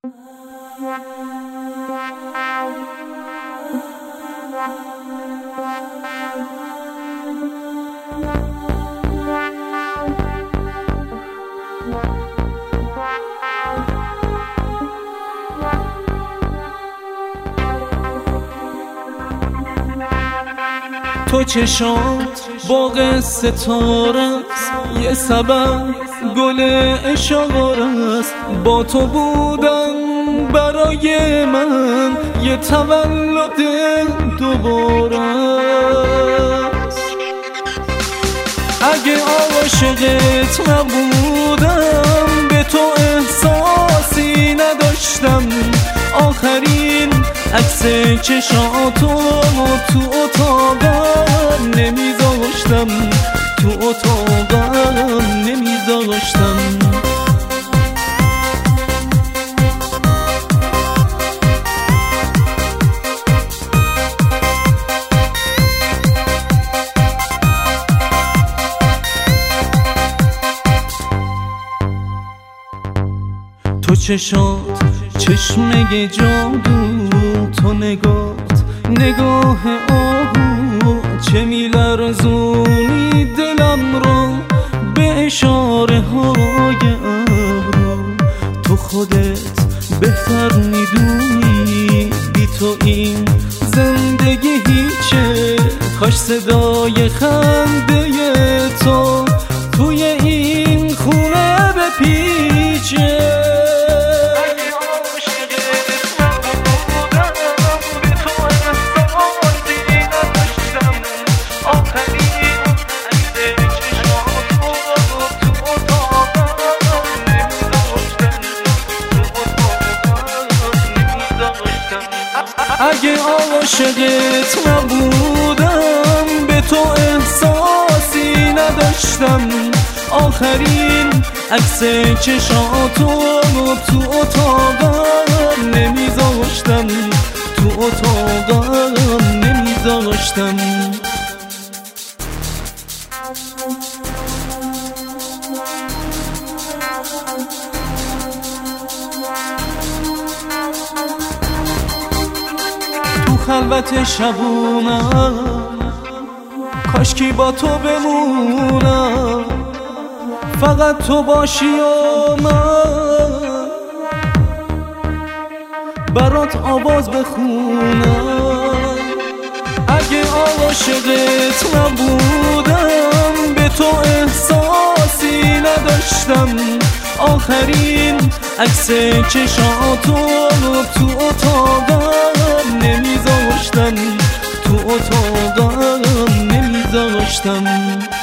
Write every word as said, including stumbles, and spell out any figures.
تو چشات باغ ستاره است، یه سبب گل اشاره است. با تو بودن برای من یه تولد دوباره است. اگه عاشقت نبودم به تو احساسی نداشتم. آخرین عکس چشاتو تو اتاقم نمیذاشتم، تو اتاقم نمیذاشتم. تو چشات چشمه جادو، تو نگات نگاه آهو. چه میلرزونی دلم رو به اشاره های ابرو. تو خودت بهتر میدونی بی تو این زندگی هیچه. کاش صدای خنده تو توی این خونه بپیچه. اگه عاشقت نبودم به تو احساسی نداشتم. آخرین عکس چشاتو تو اتاقم نمیذاشتم، تو اتاقم نمیذاشتم. خلوت شبونم کاشکی با تو بمونم. فقط تو باشی و من برات آواز بخونم. اگه عاشقت نبودم به تو احساسی نداشتم. آخرین عکس چشاتو تو اتاقم نمیذاشتم، تو اتاقم نمیذاشتم.